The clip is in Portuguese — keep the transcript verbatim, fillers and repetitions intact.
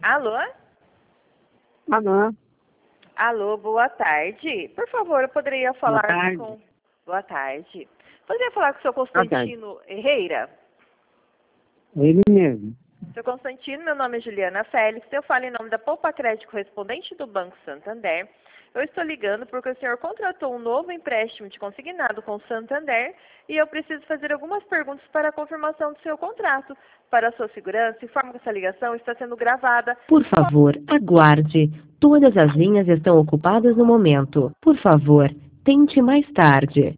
Alô? Alô? Alô, boa tarde. Por favor, eu poderia Boa falar tarde. com... Boa tarde. Poderia falar com o seu Boa tarde. Constantino Herrera? Ele mesmo. Seu Constantino, meu nome é Juliana Félix, eu falo em nome da Poupa Crédito correspondente do Banco Santander. Eu estou ligando porque o senhor contratou um novo empréstimo de consignado com o Santander e eu preciso fazer algumas perguntas para a confirmação do seu contrato. Para a sua segurança, informo que essa ligação está sendo gravada. Por favor, aguarde. Todas as linhas estão ocupadas no momento. Por favor, tente mais tarde.